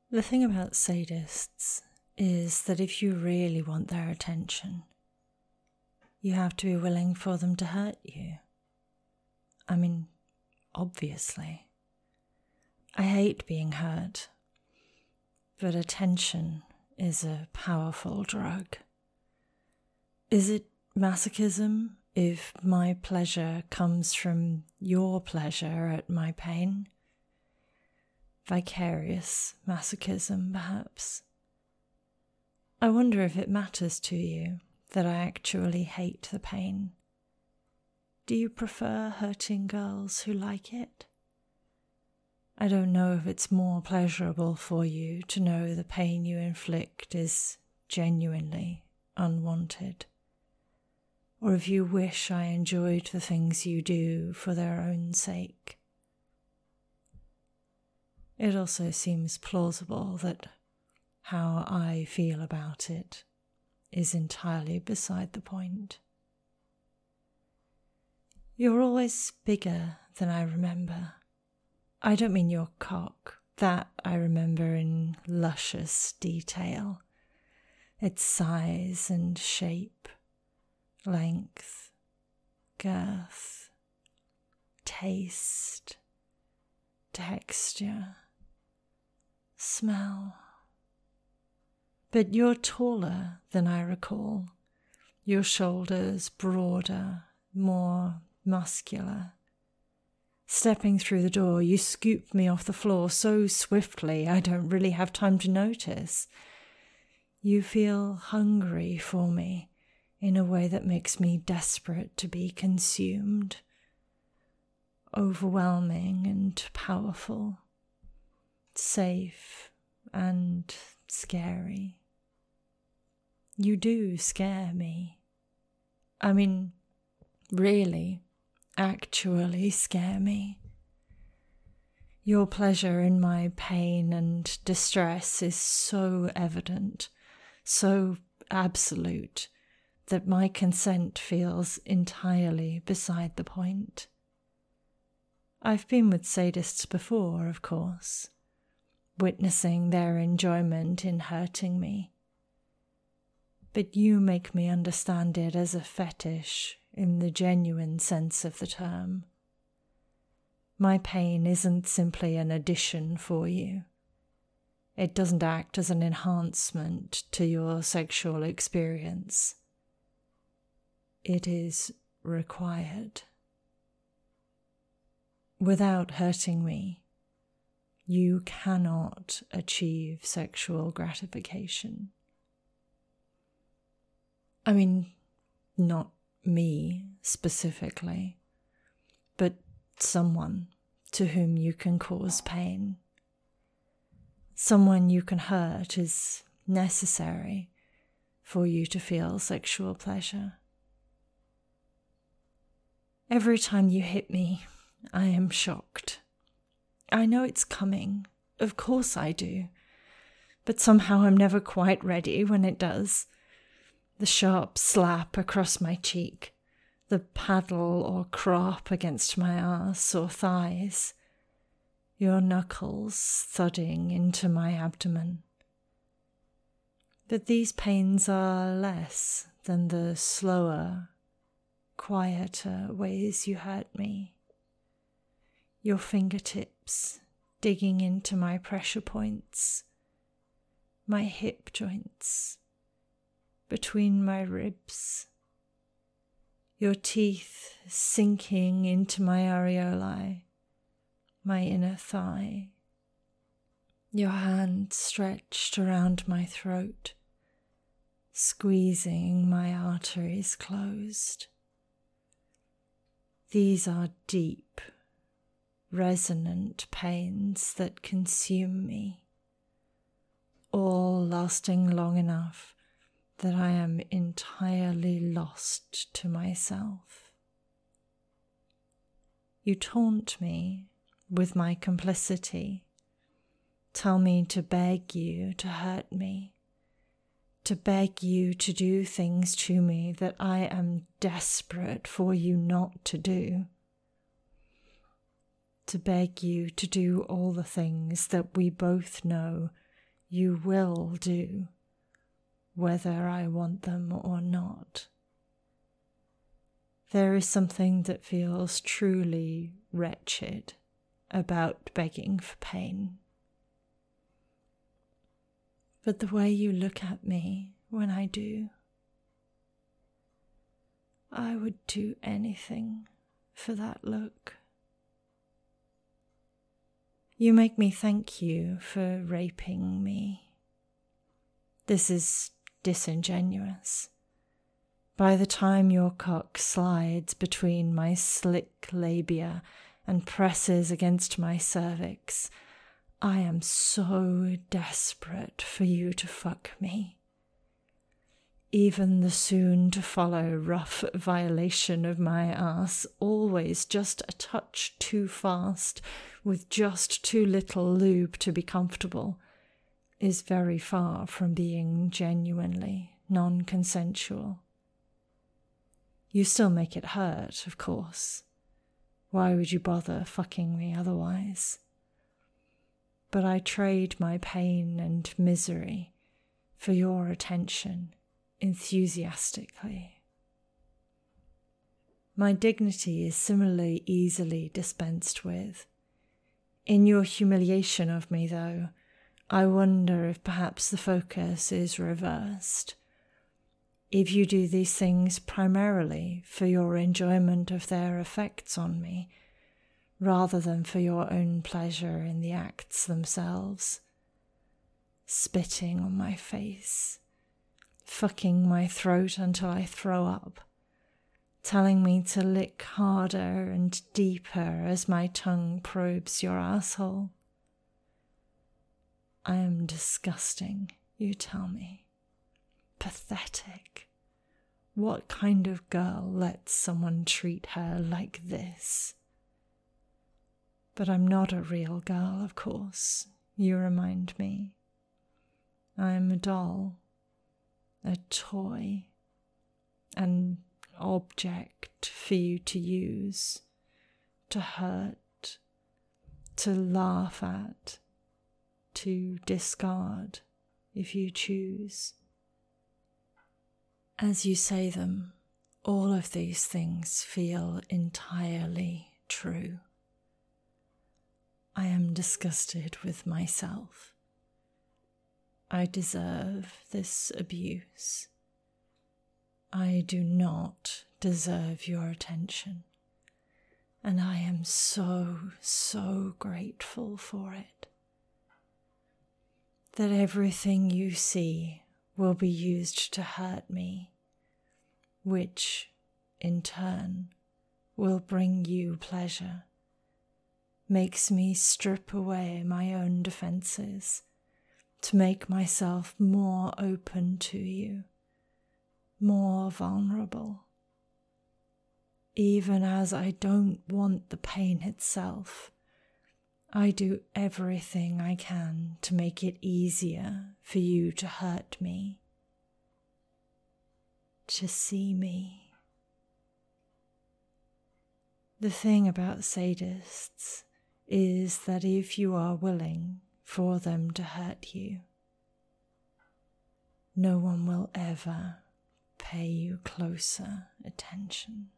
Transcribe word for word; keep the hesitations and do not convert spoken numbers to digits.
The thing about sadists is that if you really want their attention, you have to be willing for them to hurt you. I mean, obviously. I hate being hurt, but attention is a powerful drug. Is it masochism if my pleasure comes from your pleasure at my pain? Vicarious masochism, perhaps. I wonder if it matters to you that I actually hate the pain. Do you prefer hurting girls who like it? I don't know if it's more pleasurable for you to know the pain you inflict is genuinely unwanted, or if you wish I enjoyed the things you do for their own sake. It also seems plausible that how I feel about it is entirely beside the point. You're always bigger than I remember. I don't mean your cock. That I remember in luscious detail. Its size and shape, length, girth, taste, texture, smell. But you're taller than I recall, your shoulders broader, more muscular. Stepping through the door, you scoop me off the floor so swiftly I don't really have time to notice. You feel hungry for me in a way that makes me desperate to be consumed. Overwhelming and powerful, safe and scary. You do scare me. I mean, really, actually scare me. Your pleasure in my pain and distress is so evident, so absolute, that my consent feels entirely beside the point. I've been with sadists before, of course, witnessing their enjoyment in hurting me. But you make me understand it as a fetish in the genuine sense of the term. My pain isn't simply an addition for you. It doesn't act as an enhancement to your sexual experience. It is required. Without hurting me, you cannot achieve sexual gratification. I mean, not me specifically, but someone to whom you can cause pain. Someone you can hurt is necessary for you to feel sexual pleasure. Every time you hit me, I am shocked. I know it's coming, of course I do, but somehow I'm never quite ready when it does. The sharp slap across my cheek, the paddle or crop against my arse or thighs, your knuckles thudding into my abdomen. But these pains are less than the slower, quieter ways you hurt me. Your fingertips digging into my pressure points, my hip joints, between my ribs, your teeth sinking into my areolae, my inner thigh, your hand stretched around my throat, squeezing my arteries closed. These are deep, resonant pains that consume me, all lasting long enough that I am entirely lost to myself. You taunt me with my complicity, tell me to beg you to hurt me, to beg you to do things to me that I am desperate for you not to do, to beg you to do all the things that we both know you will do, whether I want them or not. There is something that feels truly wretched about begging for pain. But the way you look at me when I do, I would do anything for that look. You make me thank you for raping me. This is disingenuous. By the time your cock slides between my slick labia and presses against my cervix, I am so desperate for you to fuck me. Even the soon-to-follow rough violation of my ass, always just a touch too fast, with just too little lube to be comfortable, is very far from being genuinely non-consensual. You still make it hurt, of course. Why would you bother fucking me otherwise? But I trade my pain and misery for your attention enthusiastically. My dignity is similarly easily dispensed with. In your humiliation of me, though, I wonder if perhaps the focus is reversed. If you do these things primarily for your enjoyment of their effects on me, rather than for your own pleasure in the acts themselves. Spitting on my face, fucking my throat until I throw up, telling me to lick harder and deeper as my tongue probes your asshole. I am disgusting, you tell me. Pathetic. What kind of girl lets someone treat her like this? But I'm not a real girl, of course, you remind me. I'm a doll, a toy, an object for you to use, to hurt, to laugh at, to discard if you choose. As you say them, all of these things feel entirely true. I am disgusted with myself. I deserve this abuse. I do not deserve your attention, and I am so, so grateful for it. That everything you see will be used to hurt me, which, in turn, will bring you pleasure, makes me strip away my own defenses to make myself more open to you, more vulnerable. Even as I don't want the pain itself, I do everything I can to make it easier for you to hurt me, to see me. The thing about sadists is that if you are willing for them to hurt you, no one will ever pay you closer attention.